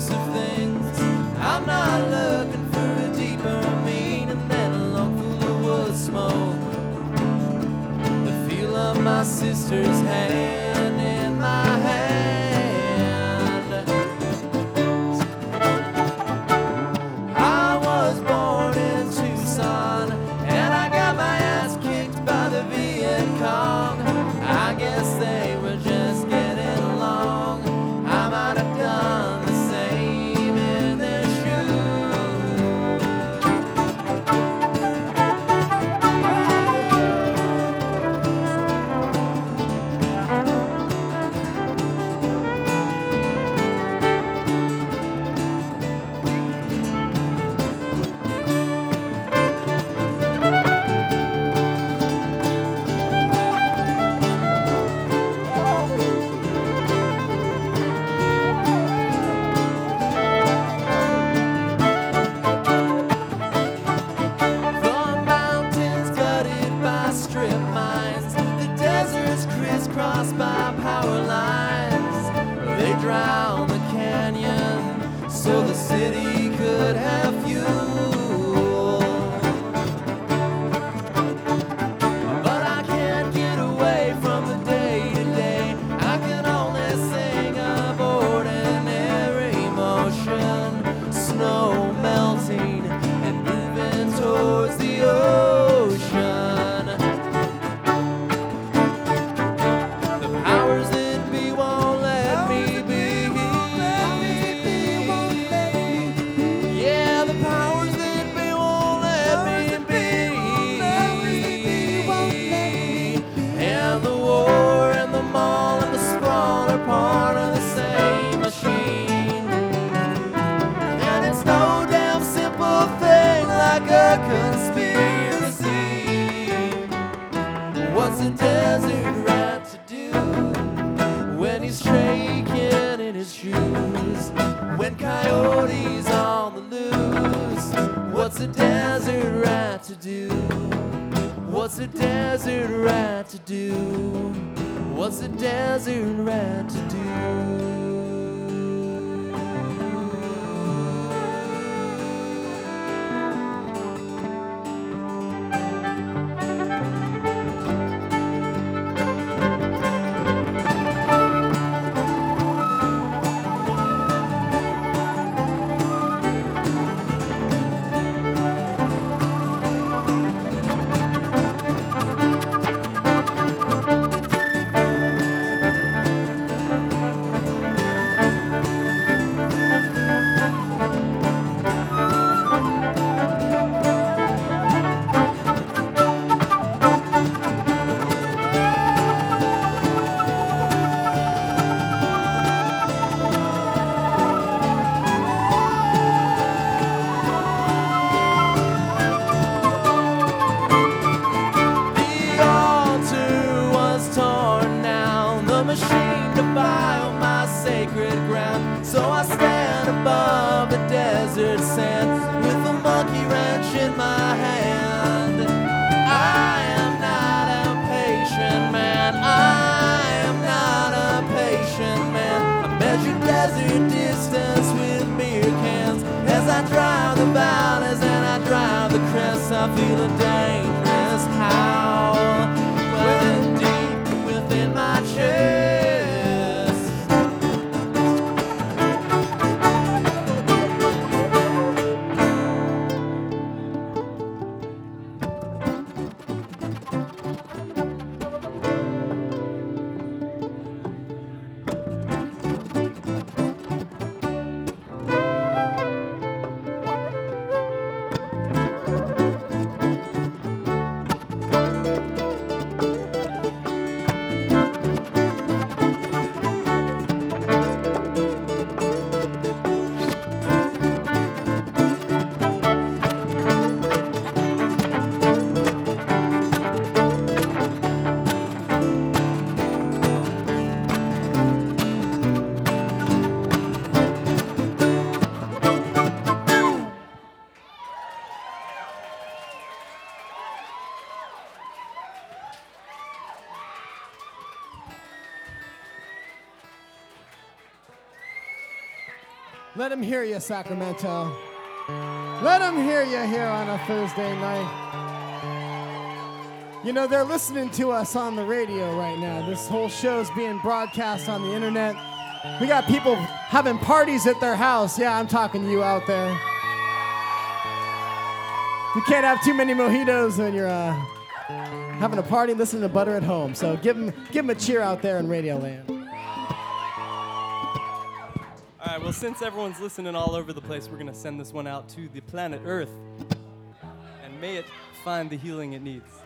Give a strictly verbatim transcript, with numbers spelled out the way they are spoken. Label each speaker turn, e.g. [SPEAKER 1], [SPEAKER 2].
[SPEAKER 1] elusive things. I'm not looking for a deeper meaning than a lung full of wood smoke. The feel of my sister's hand in my hand. I was born in Tucson, and I got my ass kicked by the Viet Cong. I guess they were just getting along. I might have done the same in their strip mines, the deserts crisscrossed by power lines. They drown the canyon so the city could have fuel. But I can't get away from the day to day. I can only sing of ordinary motion, snow melting and moving towards the ocean. Conspiracy. What's a desert rat to do when he's shaking in his shoes? When coyotes on the loose, what's a desert rat to do? What's a desert rat to do? What's a desert rat to do? Machine defile my sacred ground, so I stand above the desert sand with a monkey wrench in my hand. I am not a patient man, I am not a patient man. I measure desert distance with beer cans as I drive the valleys and I drive the crests. I feel a dangerous howl welling deep within my chest.
[SPEAKER 2] Let them hear you, Sacramento. Let them hear you here on a Thursday night. You know, they're listening to us on the radio right now. This whole show's being broadcast on the internet. We got people having parties at their house. Yeah, I'm talking to you out there. You can't have too many mojitos when you're uh, having a party, listening to Butter at home. So give them, give them a cheer out there in Radio Land.
[SPEAKER 3] All right, well, since everyone's listening all over the place, we're going to send this one out to the planet Earth. And may it find the healing it needs.